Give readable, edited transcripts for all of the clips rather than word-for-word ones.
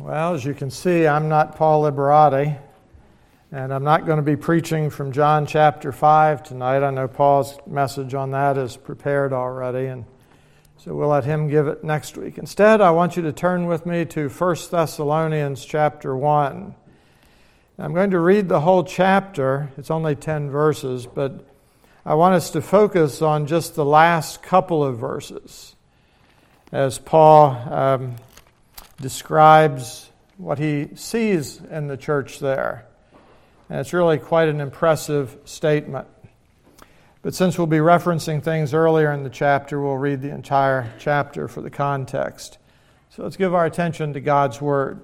Well, as you can see, I'm not Paul Liberati, and I'm not going to be preaching from John chapter 5 tonight. I know Paul's message on that is prepared already, and so we'll let him give it next week. Instead, I want you to turn with me to 1 Thessalonians chapter 1. I'm going to read the whole chapter. It's only 10 verses, but I want us to focus on just the last couple of verses as Paul describes what he sees in the church there. And it's really quite an impressive statement. But since we'll be referencing things earlier in the chapter, we'll read the entire chapter for the context. So let's give our attention to God's Word.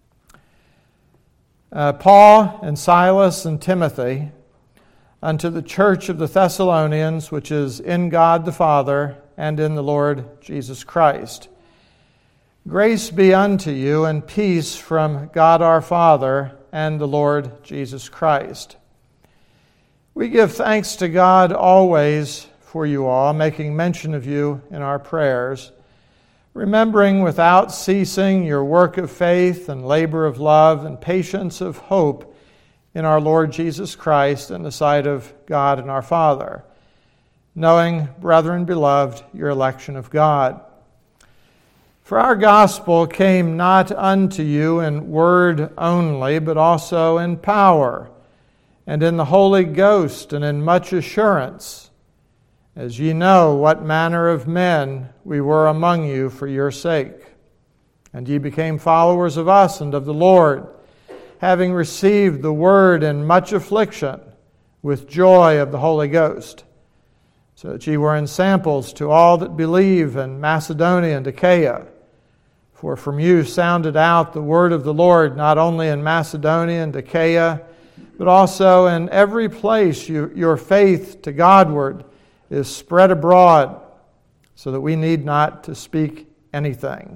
Paul and Silas and Timothy, unto the church of the Thessalonians, which is in God the Father and in the Lord Jesus Christ. Grace be unto you and peace from God our Father and the Lord Jesus Christ. We give thanks to God always for you all, making mention of you in our prayers, remembering without ceasing your work of faith and labor of love and patience of hope in our Lord Jesus Christ in the sight of God and our Father, knowing, brethren beloved, your election of God. For our gospel came not unto you in word only, but also in power, and in the Holy Ghost, and in much assurance, as ye know what manner of men we were among you for your sake. And ye became followers of us and of the Lord, having received the word in much affliction, with joy of the Holy Ghost, so that ye were ensamples to all that believe in Macedonia and Achaia. For from you sounded out the word of the Lord, not only in Macedonia and Achaia, but also in every place your faith to Godward is spread abroad, so that we need not to speak anything.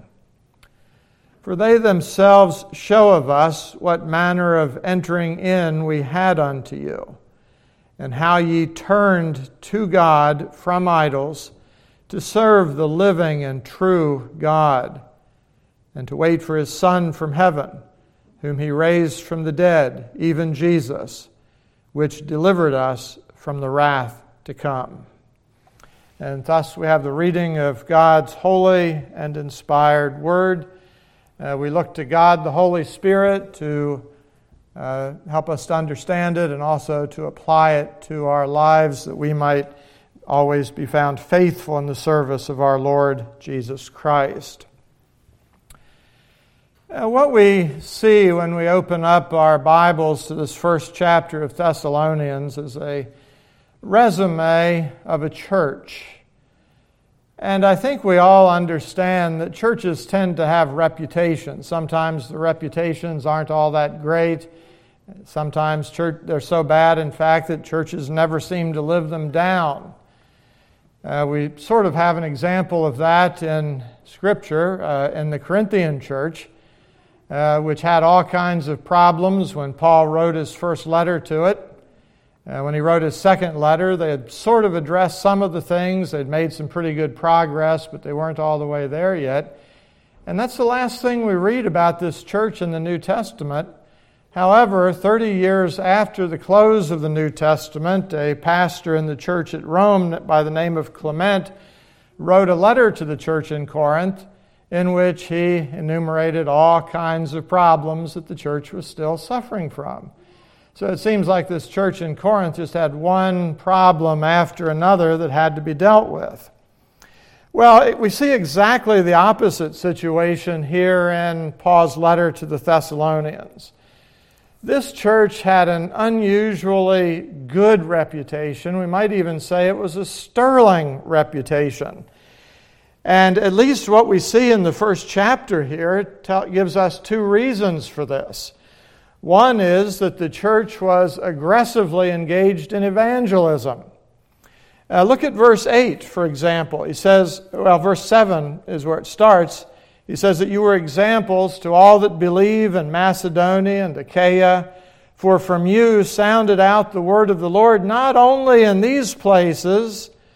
For they themselves show of us what manner of entering in we had unto you, and how ye turned to God from idols to serve the living and true God, and to wait for His Son from heaven, whom He raised from the dead, even Jesus, which delivered us from the wrath to come. And thus we have the reading of God's holy and inspired Word. We look to God, the Holy Spirit, to help us to understand it and also to apply it to our lives, that we might always be found faithful in the service of our Lord Jesus Christ. What we see when we open up our Bibles to this first chapter of Thessalonians is a resume of a church. And I think we all understand that churches tend to have reputations. Sometimes the reputations aren't all that great. Sometimes they're so bad, in fact, that churches never seem to live them down. We sort of have an example of that in Scripture, in the Corinthian church, which had all kinds of problems when Paul wrote his first letter to it. When he wrote his second letter, they had sort of addressed some of the things. They'd made some pretty good progress, but they weren't all the way there yet. And that's the last thing we read about this church in the New Testament. However, 30 years after the close of the New Testament, a pastor in the church at Rome by the name of Clement wrote a letter to the church in Corinth, in which he enumerated all kinds of problems that the church was still suffering from. So it seems like this church in Corinth just had one problem after another that had to be dealt with. Well, we see exactly the opposite situation here in Paul's letter to the Thessalonians. This church had an unusually good reputation. We might even say it was a sterling reputation. And at least what we see in the first chapter here gives us two reasons for this. One is that the church was aggressively engaged in evangelism. Look at verse 8, for example. He says, verse 7 is where it starts. He says that you were examples to all that believe in Macedonia and Achaia, for from you sounded out the word of the Lord, not only in these places,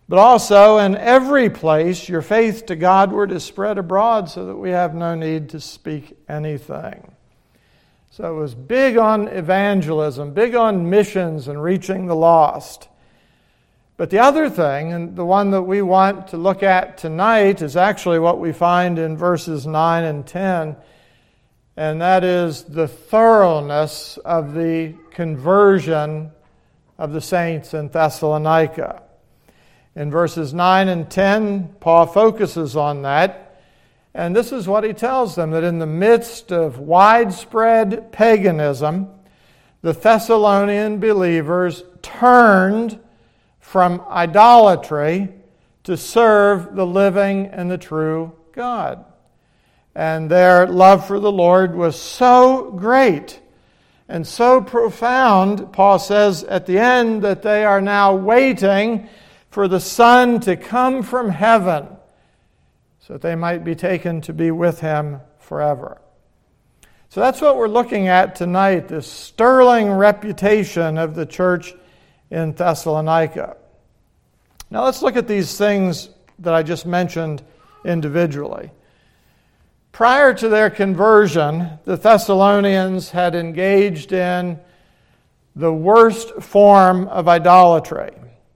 But also in every place your faith to Godward is spread abroad, so that we have no need to speak anything. So it was big on evangelism, big on missions and reaching the lost. But the other thing, and the one that we want to look at tonight, is actually what we find in verses 9 and 10, and that is the thoroughness of the conversion of the saints in Thessalonica. In verses 9 and 10, Paul focuses on that, and this is what he tells them, that in the midst of widespread paganism, the Thessalonian believers turned from idolatry to serve the living and the true God. And their love for the Lord was so great and so profound, Paul says at the end, that they are now waiting for the Son to come from heaven so that they might be taken to be with Him forever. So that's what we're looking at tonight, this sterling reputation of the church in Thessalonica. Now let's look at these things that I just mentioned individually. Prior to their conversion, the Thessalonians had engaged in the worst form of idolatry.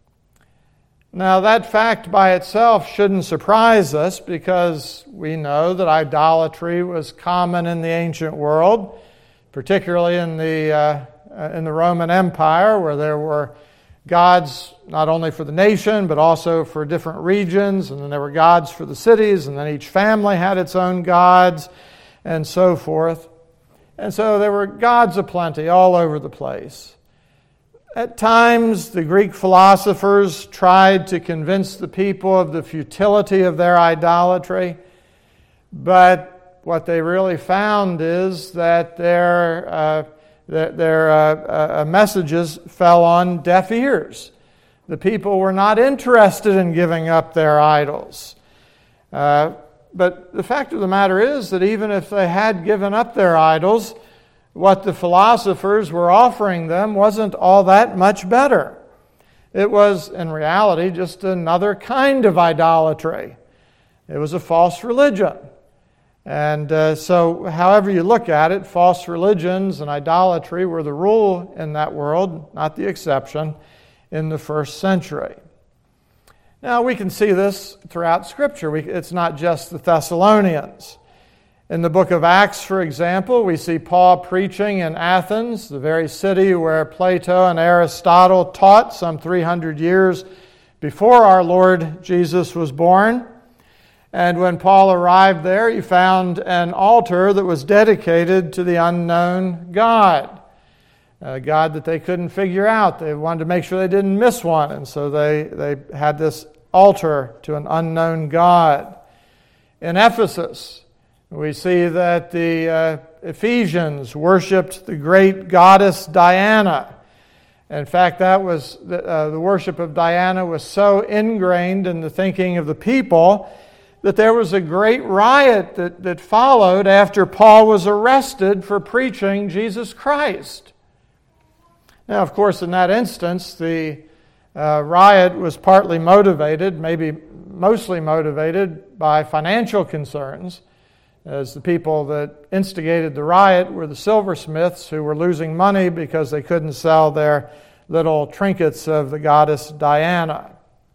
Now, that fact by itself shouldn't surprise us, because we know that idolatry was common in the ancient world, particularly in the Roman Empire, where there were gods not only for the nation, but also for different regions, and then there were gods for the cities, and then each family had its own gods, and so forth. And so there were gods aplenty all over the place. At times, the Greek philosophers tried to convince the people of the futility of their idolatry, but what they really found is that their messages fell on deaf ears. The people were not interested in giving up their idols. But the fact of the matter is that even if they had given up their idols, what the philosophers were offering them wasn't all that much better. It was, in reality, just another kind of idolatry. It was a false religion. And so however you look at it, false religions and idolatry were the rule in that world, not the exception, in the first century. Now we can see this throughout Scripture. It's not just the Thessalonians. In the book of Acts, for example, we see Paul preaching in Athens, the very city where Plato and Aristotle taught some 300 years before our Lord Jesus was born. And when Paul arrived there, he found an altar that was dedicated to the unknown God, a God that they couldn't figure out. They wanted to make sure they didn't miss one, and so they had this altar to an unknown God. In Ephesus, we see that the Ephesians worshipped the great goddess Diana. In fact, that was the worship of Diana was so ingrained in the thinking of the people that there was a great riot that followed after Paul was arrested for preaching Jesus Christ. Now, of course, in that instance, the riot was partly motivated, maybe mostly motivated by financial concerns, as the people that instigated the riot were the silversmiths who were losing money because they couldn't sell their little trinkets of the goddess Diana.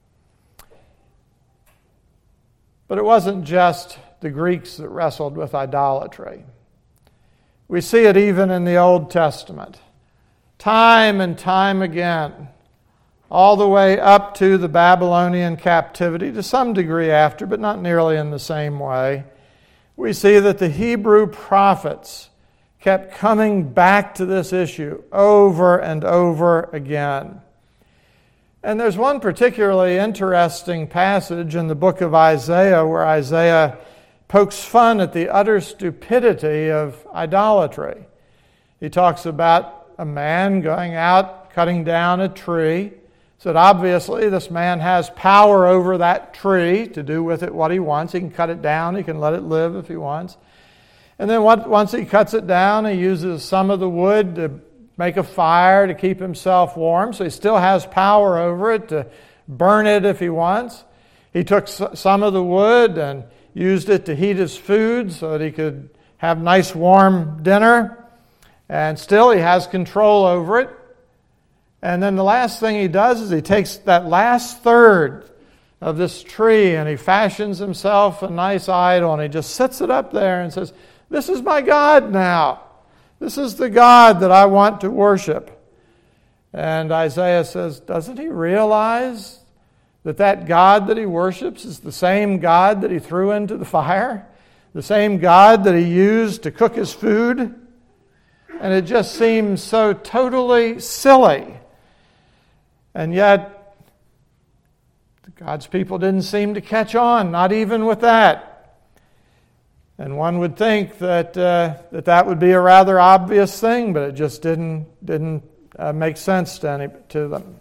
But it wasn't just the Greeks that wrestled with idolatry. We see it even in the Old Testament. Time and time again, all the way up to the Babylonian captivity, to some degree after, but not nearly in the same way, we see that the Hebrew prophets kept coming back to this issue over and over again. And there's one particularly interesting passage in the book of Isaiah where Isaiah pokes fun at the utter stupidity of idolatry. He talks about a man going out, cutting down a tree. So that obviously this man has power over that tree to do with it what he wants. He can cut it down, he can let it live if he wants. And then once he cuts it down, he uses some of the wood to make a fire to keep himself warm. So he still has power over it to burn it if he wants. He took some of the wood and used it to heat his food so that he could have nice warm dinner. And still he has control over it. And then the last thing he does is he takes that last third of this tree and he fashions himself a nice idol and he just sets it up there and says, "This is my God now. This is the God that I want to worship." And Isaiah says, doesn't he realize that that God that he worships is the same God that he threw into the fire? The same God that he used to cook his food? And it just seems so totally silly. And yet, God's people didn't seem to catch on, not even with that. And one would think that that would be a rather obvious thing, but it just didn't make sense to them.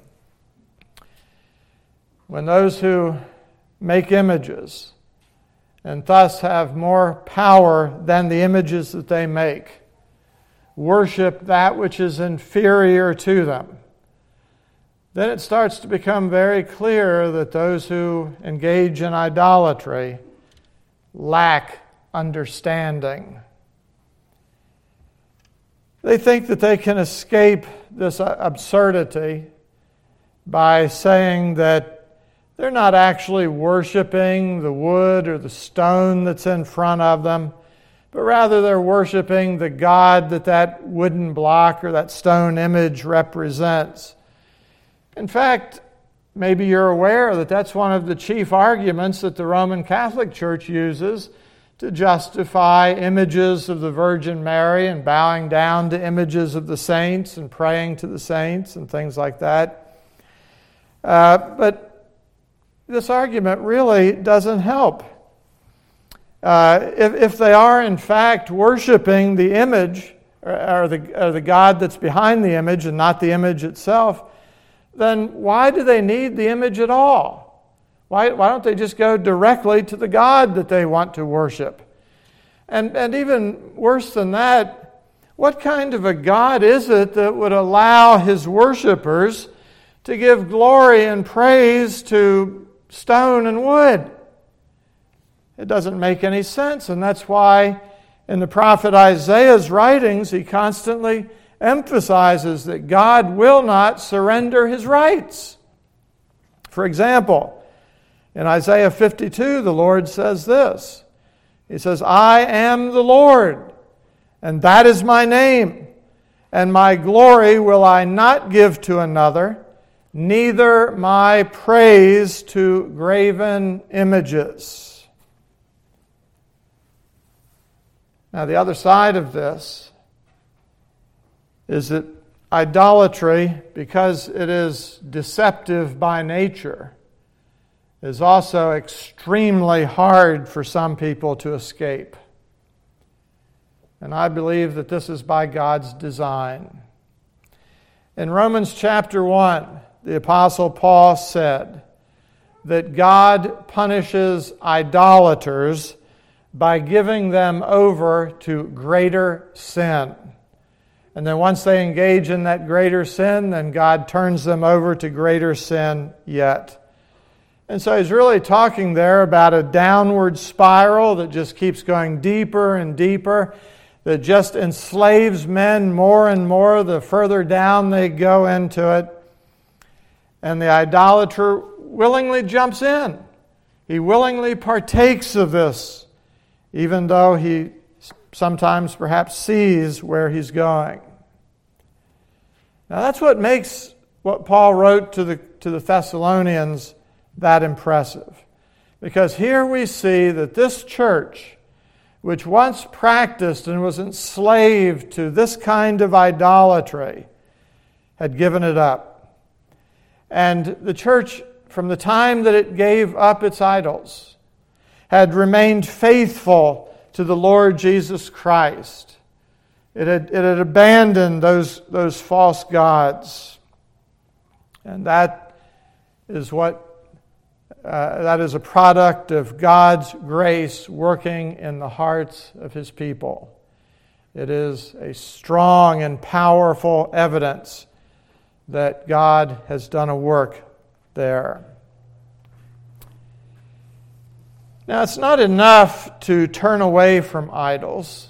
When those who make images and thus have more power than the images that they make worship that which is inferior to them, then it starts to become very clear that those who engage in idolatry lack understanding. They think that they can escape this absurdity by saying that they're not actually worshiping the wood or the stone that's in front of them, but rather they're worshiping the God that wooden block or that stone image represents. In fact, maybe you're aware that that's one of the chief arguments that the Roman Catholic Church uses to justify images of the Virgin Mary and bowing down to images of the saints and praying to the saints and things like that. But this argument really doesn't help. If they are in fact worshiping the image or the God that's behind the image and not the image itself, then why do they need the image at all? Why don't they just go directly to the God that they want to worship? And even worse than that, what kind of a God is it that would allow his worshipers to give glory and praise to stone and wood? It doesn't make any sense, and that's why in the prophet Isaiah's writings he constantly emphasizes that God will not surrender his rights. For example, in Isaiah 52, the Lord says this. He says, "I am the Lord, and that is my name, and my glory will I not give to another, neither my praise to graven images." Now, the other side of this is that idolatry, because it is deceptive by nature, is also extremely hard for some people to escape. And I believe that this is by God's design. In Romans chapter 1, the Apostle Paul said that God punishes idolaters by giving them over to greater sin. And then once they engage in that greater sin, then God turns them over to greater sin yet. And so he's really talking there about a downward spiral that just keeps going deeper and deeper, that just enslaves men more and more the further down they go into it. And the idolater willingly jumps in. He willingly partakes of this, even though he sometimes perhaps sees where he's going. Now that's what makes what Paul wrote to the Thessalonians that impressive. Because here we see that this church, which once practiced and was enslaved to this kind of idolatry, had given it up. And the church, from the time that it gave up its idols, had remained faithful to the Lord Jesus Christ. It had abandoned those false gods. And that is a product of God's grace working in the hearts of his people. It is a strong and powerful evidence that God has done a work there. Now, it's not enough to turn away from idols.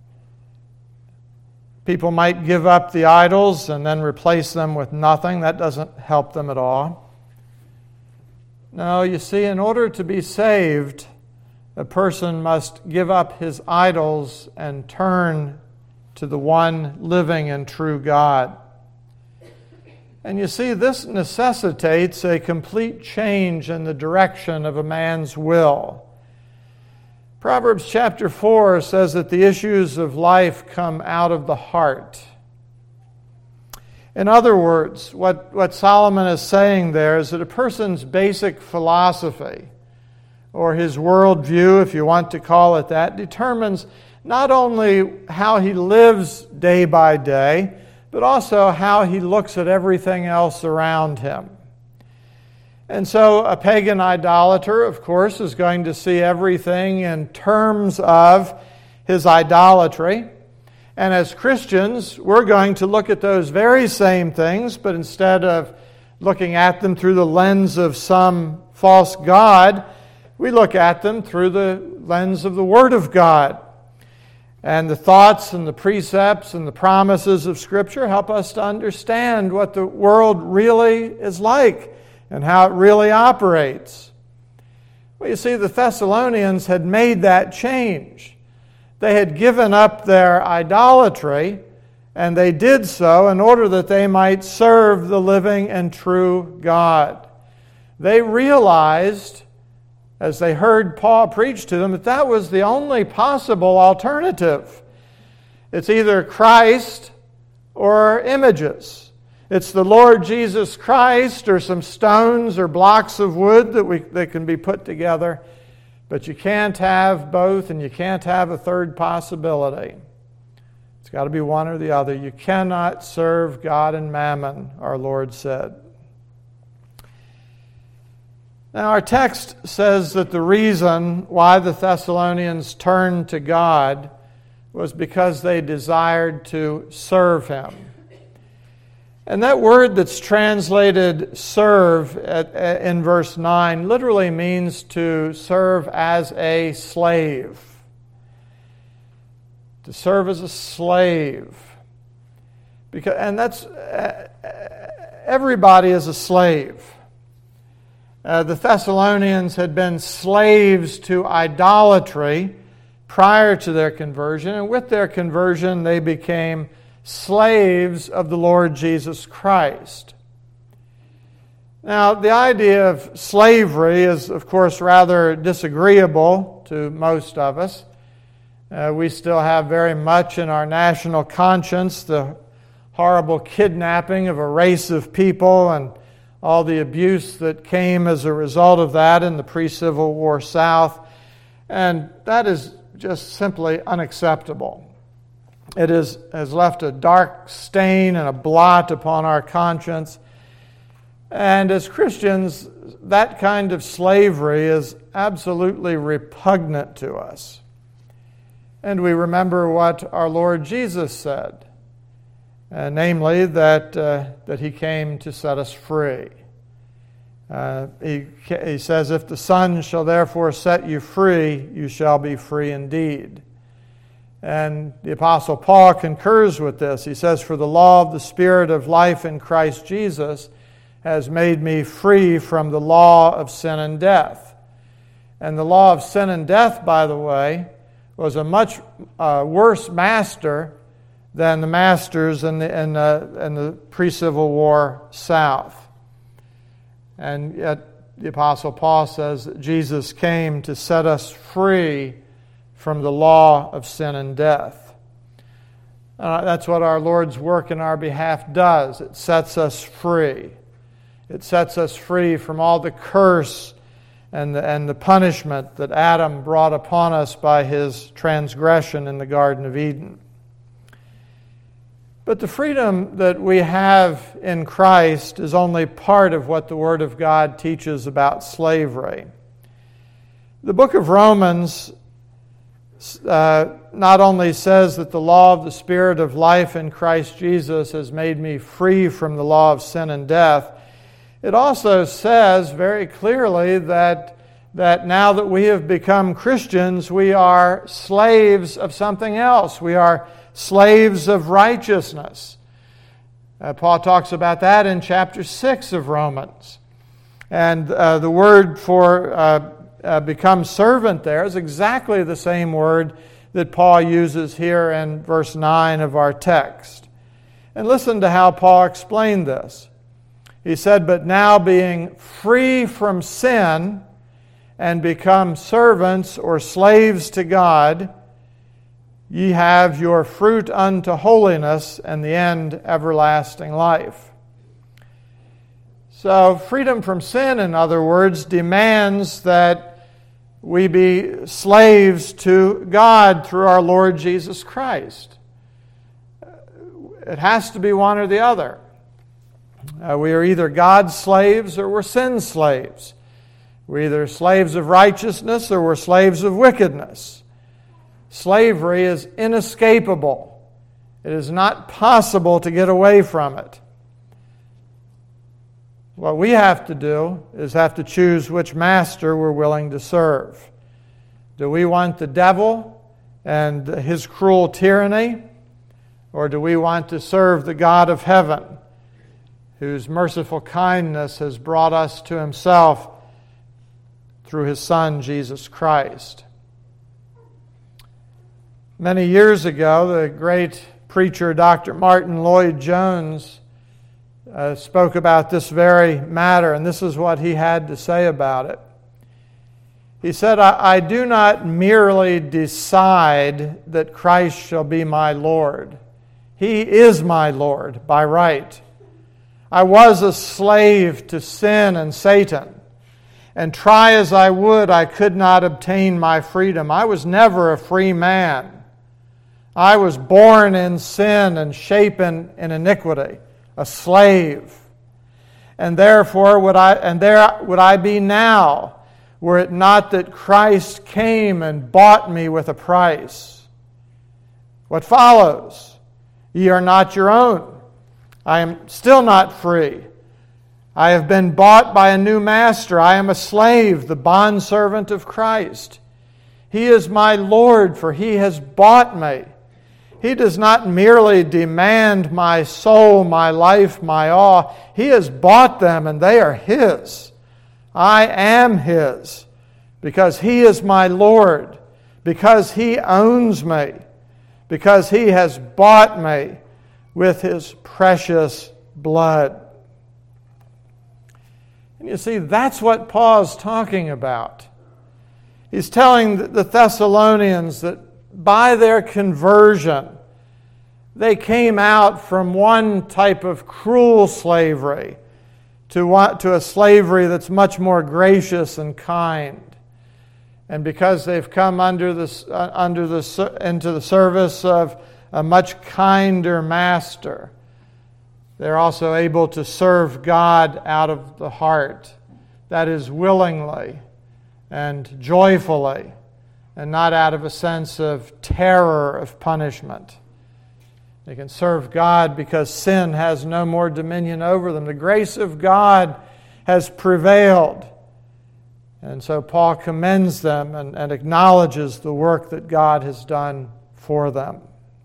People might give up the idols and then replace them with nothing. That doesn't help them at all. No, you see, in order to be saved, a person must give up his idols and turn to the one living and true God. And you see, this necessitates a complete change in the direction of a man's will. Proverbs chapter 4 says that the issues of life come out of the heart. In other words, what Solomon is saying there is that a person's basic philosophy, or his worldview, if you want to call it that, determines not only how he lives day by day, but also how he looks at everything else around him. And so a pagan idolater, of course, is going to see everything in terms of his idolatry. And as Christians, we're going to look at those very same things, but instead of looking at them through the lens of some false god, we look at them through the lens of the Word of God. And the thoughts and the precepts and the promises of Scripture help us to understand what the world really is like and how it really operates. Well, you see, the Thessalonians had made that change. They had given up their idolatry, and they did so in order that they might serve the living and true God. They realized, as they heard Paul preach to them, that that was the only possible alternative. It's either Christ or images. It's the Lord Jesus Christ or some stones or blocks of wood that can be put together. But you can't have both, and you can't have a third possibility. It's got to be one or the other. You cannot serve God and mammon, our Lord said. Now, our text says that the reason why the Thessalonians turned to God was because they desired to serve Him. And that word that's translated serve in verse 9 literally means to serve as a slave. To serve as a slave. And that's everybody is a slave. The Thessalonians had been slaves to idolatry prior to their conversion, and with their conversion they became slaves of the Lord Jesus Christ. Now, the idea of slavery is, of course, rather disagreeable to most of us. We still have very much in our national conscience the horrible kidnapping of a race of people and all the abuse that came as a result of that in the pre-Civil War South. And that is just simply unacceptable. It has left a dark stain and a blot upon our conscience. And as Christians, that kind of slavery is absolutely repugnant to us. And we remember what our Lord Jesus said, namely that He came to set us free. He says, "If the Son shall therefore set you free, you shall be free indeed." And the Apostle Paul concurs with this. He says, "For the law of the Spirit of life in Christ Jesus has made me free from the law of sin and death." And the law of sin and death, by the way, was a much worse master than the masters in the pre-Civil War South. And yet the Apostle Paul says that Jesus came to set us free from the law of sin and death. That's what our Lord's work in our behalf does. It sets us free. It sets us free from all the curse and the punishment that Adam brought upon us by his transgression in the Garden of Eden. But the freedom that we have in Christ is only part of what the Word of God teaches about slavery. The book of Romans not only says that the law of the Spirit of life in Christ Jesus has made me free from the law of sin and death, it also says very clearly that that now that we have become Christians, we are slaves of something else. We are slaves of righteousness. Paul talks about that in chapter 6 of Romans. And the word for become servant there is exactly the same word that Paul uses here in verse 9 of our text. And listen to how Paul explained this. He said, "But now being free from sin and become servants or slaves to God, ye have your fruit unto holiness, and the end everlasting life." So freedom from sin, in other words, demands that we be slaves to God through our Lord Jesus Christ. It has to be one or the other. We are either God's slaves or we're sin's slaves. We're either slaves of righteousness or we're slaves of wickedness. Slavery is inescapable. It is not possible to get away from it. What we have to do is have to choose which master we're willing to serve. Do we want the devil and his cruel tyranny, or do we want to serve the God of heaven, whose merciful kindness has brought us to Himself through His Son, Jesus Christ? Many years ago, the great preacher Dr. Martin Lloyd-Jones spoke about this very matter, and this is what he had to say about it. He said, I do not merely decide that Christ shall be my Lord. He is my Lord by right. I was a slave to sin and Satan, and try as I would, I could not obtain my freedom. I was never a free man. I was born in sin and shapen in iniquity, a slave. And therefore would I be now, were it not that Christ came and bought me with a price. What follows? Ye are not your own. I am still not free. I have been bought by a new master. I am a slave, the bondservant of Christ. He is my Lord, for He has bought me. He does not merely demand my soul, my life, my all. He has bought them, and they are His. I am His, because He is my Lord, because He owns me, because He has bought me with His precious blood. And you see, that's what Paul's talking about. He's telling the Thessalonians that by their conversion, they came out from one type of cruel slavery to a slavery that's much more gracious and kind. And because they've come into the service of a much kinder master, they're also able to serve God out of the heart. That is, willingly and joyfully, and not out of a sense of terror of punishment. They can serve God because sin has no more dominion over them. The grace of God has prevailed. And so Paul commends them and acknowledges the work that God has done for them.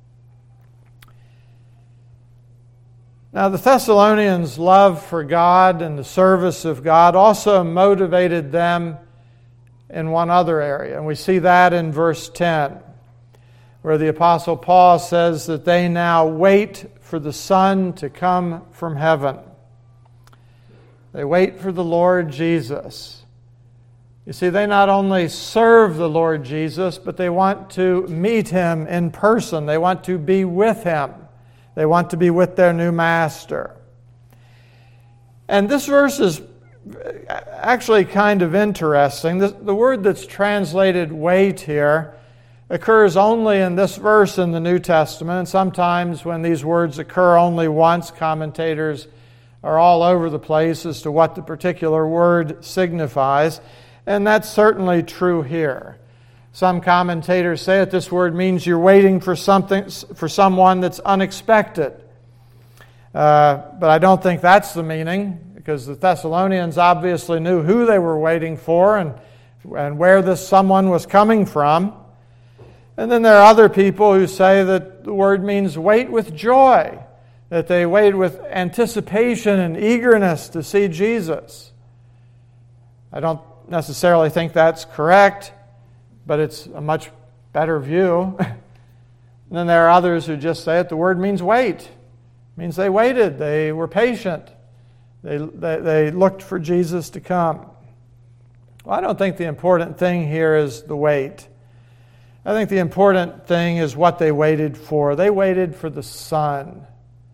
Now, the Thessalonians' love for God and the service of God also motivated them in one other area. And we see that in verse 10, where the Apostle Paul says that they now wait for the Son to come from heaven. They wait for the Lord Jesus. You see, they not only serve the Lord Jesus, but they want to meet Him in person. They want to be with Him. They want to be with their new master. And this verse is actually kind of interesting. The word that's translated wait here occurs only in this verse in the New Testament. Sometimes when these words occur only once, commentators are all over the place as to what the particular word signifies, and that's certainly true here. Some commentators say that this word means you're waiting for someone that's unexpected. But I don't think that's the meaning, because the Thessalonians obviously knew who they were waiting for, and and where this someone was coming from. And then there are other people who say that the word means wait with joy, that they wait with anticipation and eagerness to see Jesus. I don't necessarily think that's correct, but it's a much better view. And then there are others who just say it, the word means wait. It means they waited, they were patient, they looked for Jesus to come. Well, I don't think the important thing here is the wait. I think the important thing is what they waited for. They waited for the Son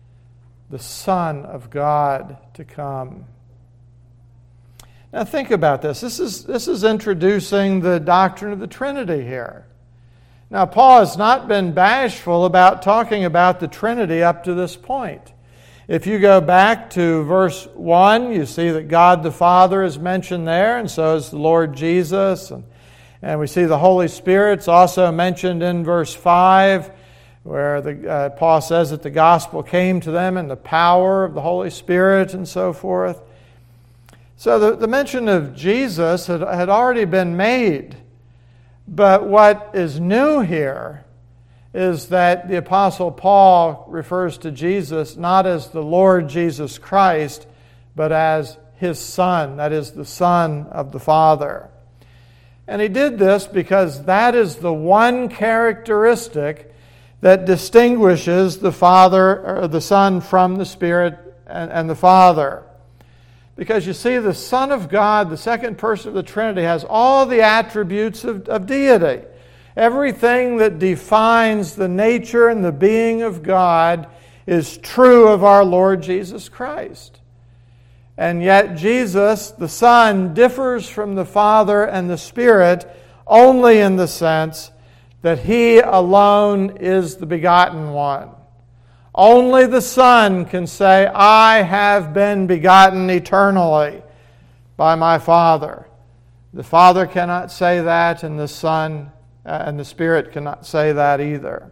of God to come. Now think about this. This is introducing the doctrine of the Trinity here. Now Paul has not been bashful about talking about the Trinity up to this point. If you go back to verse 1, you see that God the Father is mentioned there, and so is the Lord Jesus. And we see the Holy Spirit's also mentioned in verse 5, where Paul says that the gospel came to them in the power of the Holy Spirit and so forth. So the mention of Jesus had already been made. But what is new here is that the Apostle Paul refers to Jesus not as the Lord Jesus Christ, but as His Son, that is, the Son of the Father. And he did this because that is the one characteristic that distinguishes the Father or the Son from the Spirit and the Father. Because you see, the Son of God, the second person of the Trinity, has all the attributes of deity. Everything that defines the nature and the being of God is true of our Lord Jesus Christ. And yet Jesus, the Son, differs from the Father and the Spirit only in the sense that He alone is the begotten one. Only the Son can say, I have been begotten eternally by my Father. The Father cannot say that, and the Son and the Spirit cannot say that either.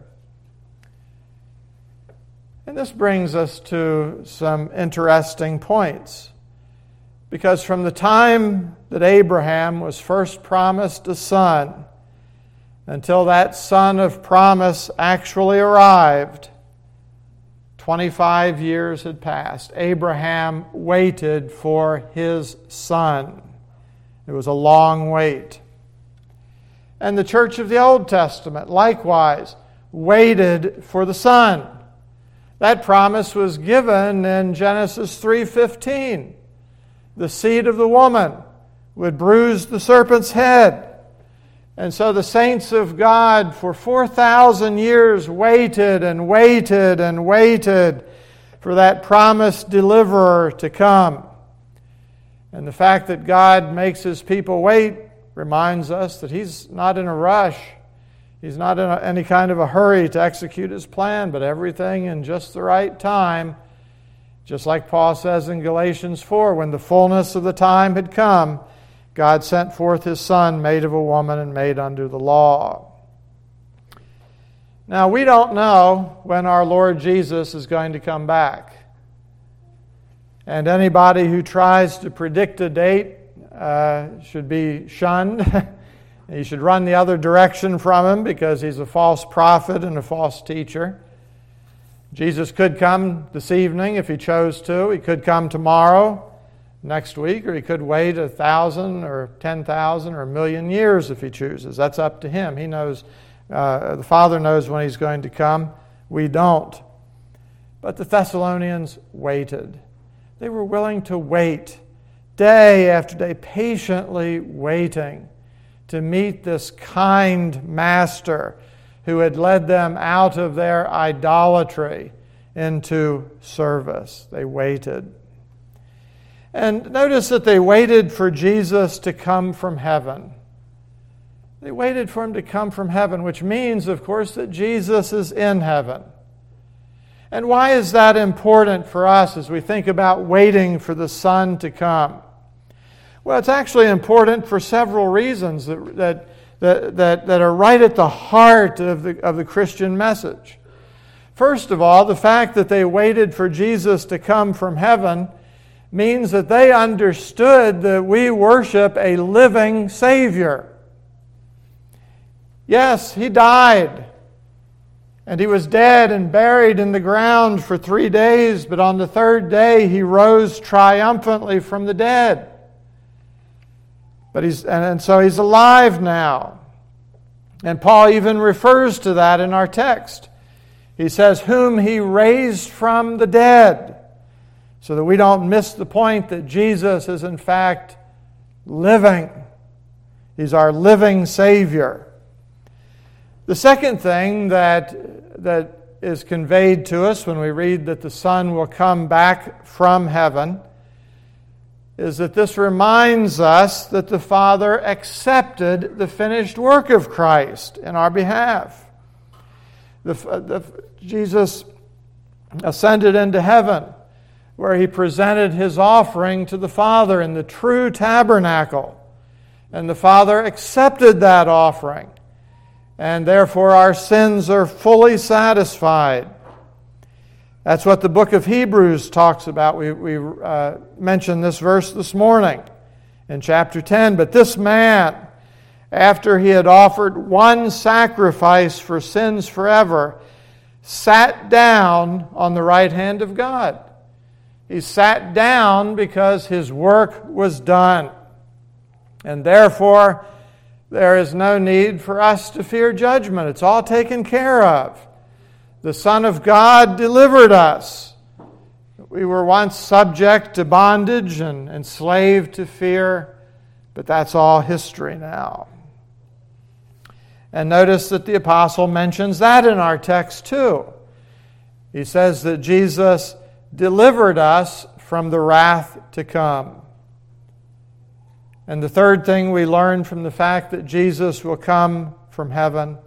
And this brings us to some interesting points. Because from the time that Abraham was first promised a son until that son of promise actually arrived, 25 years had passed. Abraham waited for his son. It was a long wait. And the church of the Old Testament likewise waited for the Son. That promise was given in Genesis 3:15. The seed of the woman would bruise the serpent's head. And so the saints of God for 4,000 years waited and waited and waited for that promised deliverer to come. And the fact that God makes His people wait reminds us that He's not in a rush. He's not in any kind of a hurry to execute His plan, but everything in just the right time. Just like Paul says in Galatians 4, when the fullness of the time had come, God sent forth His Son, made of a woman and made under the law. Now, we don't know when our Lord Jesus is going to come back. And anybody who tries to predict a date should be shunned. You should run the other direction from him because he's a false prophet and a false teacher. Jesus could come this evening if He chose to. He could come tomorrow, next week, or He could wait 1,000 or 10,000 or 1,000,000 years if He chooses. That's up to Him. He knows, the Father knows when He's going to come. We don't. But the Thessalonians waited. They were willing to wait day after day, patiently waiting to meet this kind master who had led them out of their idolatry into service. They waited. And notice that they waited for Jesus to come from heaven. They waited for Him to come from heaven, which means, of course, that Jesus is in heaven. And why is that important for us as we think about waiting for the Son to come? Well, it's actually important for several reasons that are right at the heart of the Christian message. First of all, the fact that they waited for Jesus to come from heaven means that they understood that we worship a living Savior. Yes, He died, and He was dead and buried in the ground for 3 days, but on the third day He rose triumphantly from the dead. But so He's alive now. And Paul even refers to that in our text. He says, whom He raised from the dead, so that we don't miss the point that Jesus is in fact living. He's our living Savior. The second thing that is conveyed to us when we read that the Son will come back from heaven is that this reminds us that the Father accepted the finished work of Christ in our behalf. Jesus ascended into heaven, where He presented His offering to the Father in the true tabernacle. And the Father accepted that offering. And therefore our sins are fully satisfied. That's what the book of Hebrews talks about. We mentioned this verse this morning in chapter 10. But this man, after he had offered one sacrifice for sins forever, sat down on the right hand of God. He sat down because His work was done. And therefore, there is no need for us to fear judgment. It's all taken care of. The Son of God delivered us. We were once subject to bondage and enslaved to fear, but that's all history now. And notice that the apostle mentions that in our text too. He says that Jesus delivered us from the wrath to come. And the third thing we learn from the fact that Jesus will come from heaven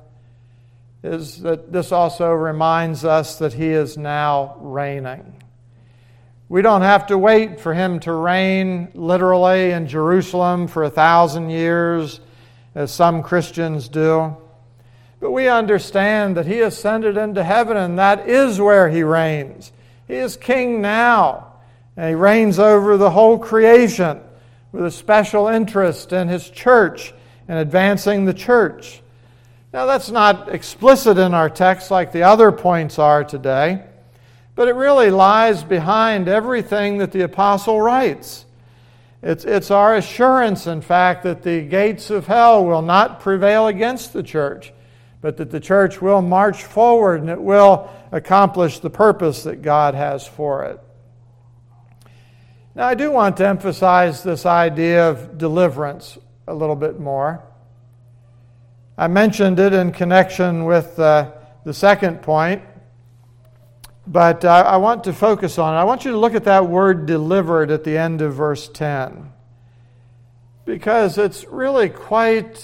is that this also reminds us that He is now reigning. We don't have to wait for Him to reign literally in Jerusalem for 1,000 years, as some Christians do. But we understand that He ascended into heaven, and that is where He reigns. He is king now, and He reigns over the whole creation with a special interest in His church and advancing the church. Now, that's not explicit in our text like the other points are today, but it really lies behind everything that the apostle writes. It's our assurance, in fact, that the gates of hell will not prevail against the church, but that the church will march forward and it will accomplish the purpose that God has for it. Now, I do want to emphasize this idea of deliverance a little bit more. I mentioned it in connection with the second point, but I want to focus on it. I want you to look at that word delivered at the end of verse 10, because it's really quite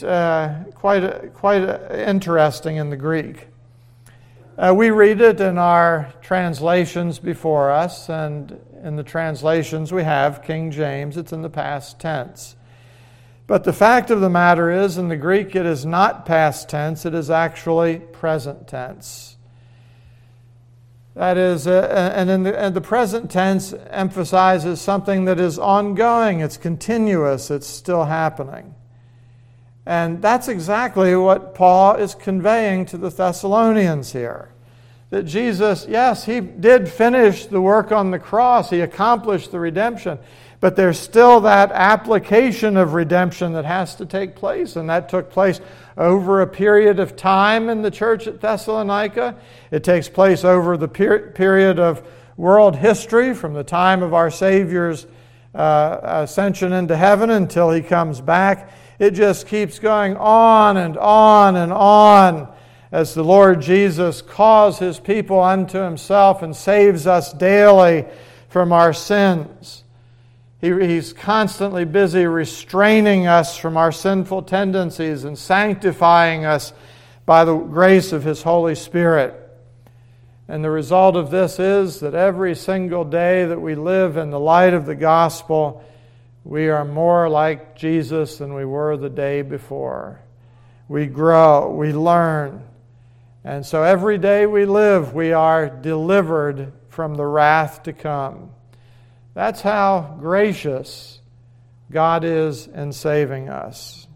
interesting in the Greek. We read it in our translations before us, and in the translations we have King James, it's in the past tense. But the fact of the matter is, in the Greek, it is not past tense, it is actually present tense. That is, and the present tense emphasizes something that is ongoing, it's continuous, it's still happening. And that's exactly what Paul is conveying to the Thessalonians here. That Jesus, yes, He did finish the work on the cross, He accomplished the redemption, but there's still that application of redemption that has to take place, and that took place over a period of time in the church at Thessalonica. It takes place over the period of world history from the time of our Savior's ascension into heaven until He comes back. It just keeps going on and on and on as the Lord Jesus calls His people unto Himself and saves us daily from our sins. He's constantly busy restraining us from our sinful tendencies and sanctifying us by the grace of His Holy Spirit. And the result of this is that every single day that we live in the light of the gospel, we are more like Jesus than we were the day before. We grow, we learn. And so every day we live, we are delivered from the wrath to come. That's how gracious God is in saving us.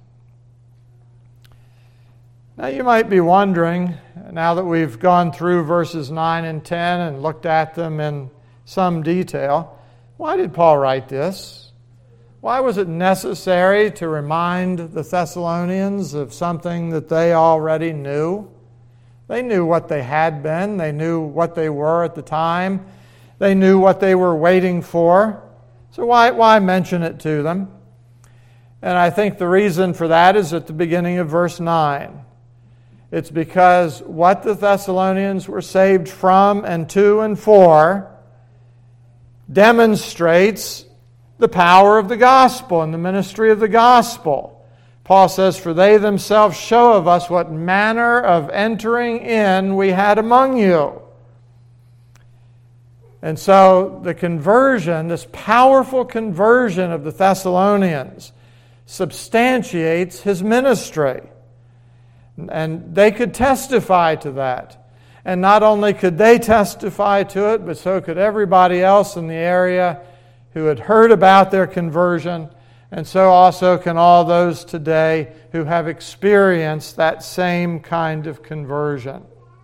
Now you might be wondering, now that we've gone through verses 9 and 10 and looked at them in some detail, why did Paul write this? Why was it necessary to remind the Thessalonians of something that they already knew? They knew what they had been. They knew what they were at the time. They knew what they were waiting for. So why mention it to them? And I think the reason for that is at the beginning of verse 9. It's because what the Thessalonians were saved from and to and for demonstrates the power of the gospel and the ministry of the gospel. Paul says, "For they themselves show of us what manner of entering in we had among you." And so the conversion, this powerful conversion of the Thessalonians, substantiates his ministry. And they could testify to that. And not only could they testify to it, but so could everybody else in the area who had heard about their conversion. And so also can all those today who have experienced that same kind of conversion.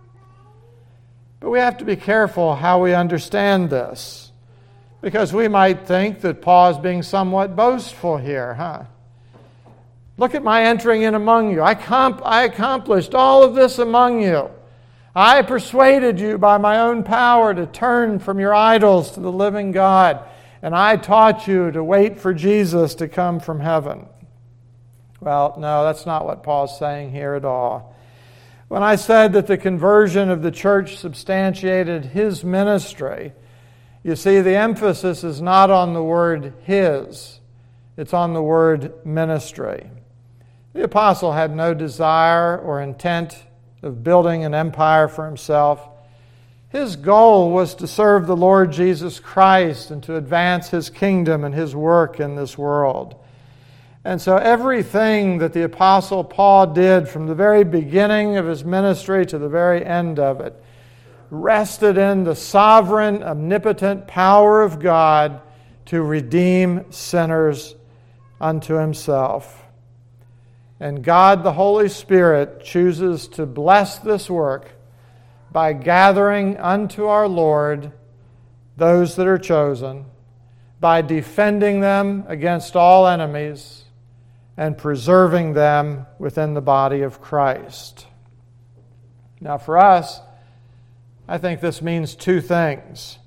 But we have to be careful how we understand this, because we might think that Paul is being somewhat boastful here, Look at my entering in among you. I accomplished all of this among you. I persuaded you by my own power to turn from your idols to the living God, and I taught you to wait for Jesus to come from heaven. Well, no, that's not what Paul's saying here at all. When I said that the conversion of the church substantiated his ministry, you see, the emphasis is not on the word his, it's on the word ministry. The apostle had no desire or intent of building an empire for himself. His goal was to serve the Lord Jesus Christ and to advance his kingdom and his work in this world. And so everything that the Apostle Paul did from the very beginning of his ministry to the very end of it rested in the sovereign, omnipotent power of God to redeem sinners unto himself. And God, the Holy Spirit, chooses to bless this work by gathering unto our Lord those that are chosen, by defending them against all enemies, and preserving them within the body of Christ. Now for us, I think this means two things.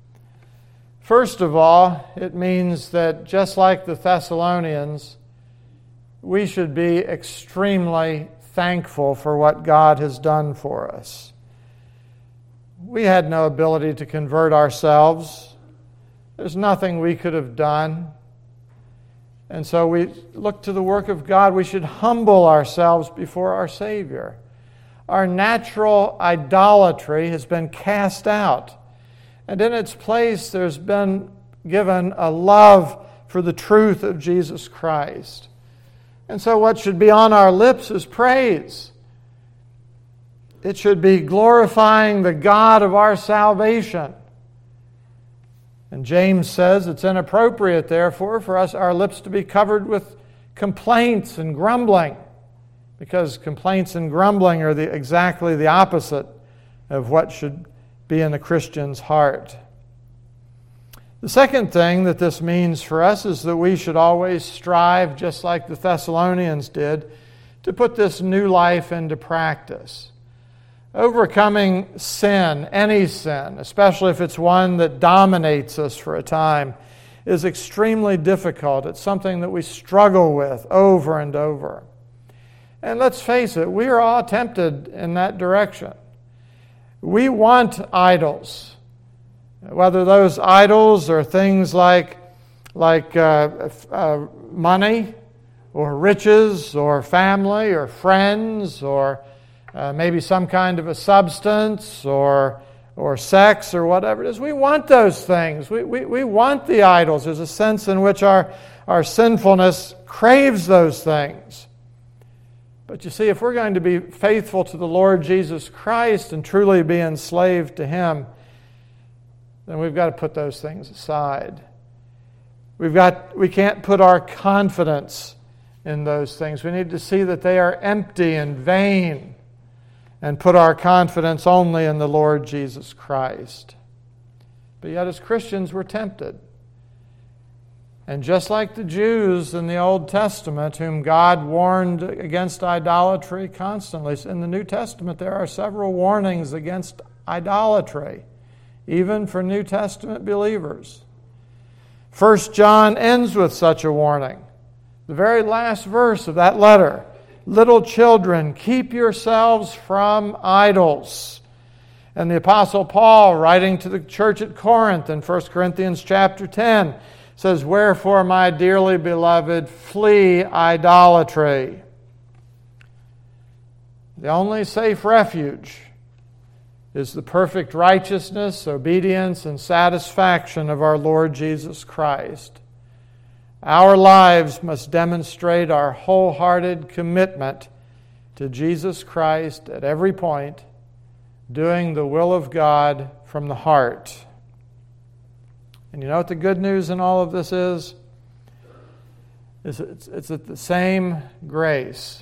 First of all, it means that just like the Thessalonians, we should be extremely thankful for what God has done for us. We had no ability to convert ourselves. There's nothing we could have done. And so we look to the work of God. We should humble ourselves before our Savior. Our natural idolatry has been cast out. And in its place, there's been given a love for the truth of Jesus Christ. And so what should be on our lips is praise. It should be glorifying the God of our salvation. And James says it's inappropriate, therefore, for us, our lips to be covered with complaints and grumbling, because complaints and grumbling are exactly the opposite of what should be in the Christian's heart. The second thing that this means for us is that we should always strive, just like the Thessalonians did, to put this new life into practice. Overcoming sin, any sin, especially if it's one that dominates us for a time, is extremely difficult. It's something that we struggle with over and over. And let's face it, we are all tempted in that direction. We want idols, whether those idols are things like money or riches or family or friends or maybe some kind of a substance or sex or whatever it is. We want those things. We want the idols. There's a sense in which our sinfulness craves those things. But you see, if we're going to be faithful to the Lord Jesus Christ and truly be enslaved to Him, then we've got to put those things aside. We can't put our confidence in those things. We need to see that they are empty and vain and put our confidence only in the Lord Jesus Christ. But yet as Christians we're tempted. And just like the Jews in the Old Testament, whom God warned against idolatry constantly, in the New Testament there are several warnings against idolatry, even for New Testament believers. 1 John ends with such a warning. The very last verse of that letter, "Little children, keep yourselves from idols." And the Apostle Paul, writing to the church at Corinth in 1 Corinthians chapter 10, says, "Wherefore, my dearly beloved, flee idolatry." The only safe refuge is the perfect righteousness, obedience, and satisfaction of our Lord Jesus Christ. Our lives must demonstrate our wholehearted commitment to Jesus Christ at every point, doing the will of God from the heart. And you know what the good news in all of this is? It's that the same grace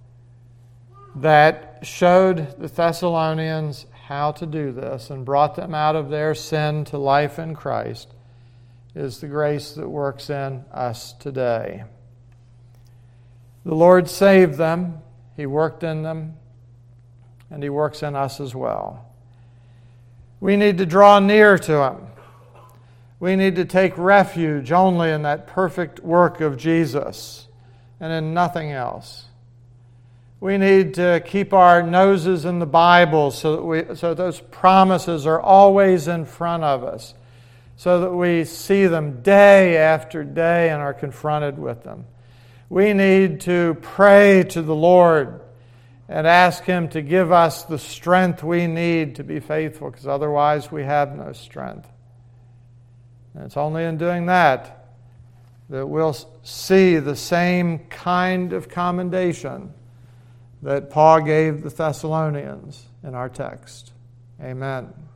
that showed the Thessalonians how to do this and brought them out of their sin to life in Christ is the grace that works in us today. The Lord saved them, He worked in them, and He works in us as well. We need to draw near to Him. We need to take refuge only in that perfect work of Jesus and in nothing else. We need to keep our noses in the Bible so those promises are always in front of us, so that we see them day after day and are confronted with them. We need to pray to the Lord and ask Him to give us the strength we need to be faithful, because otherwise we have no strength. And it's only in doing that that we'll see the same kind of commendation that Paul gave the Thessalonians in our text. Amen.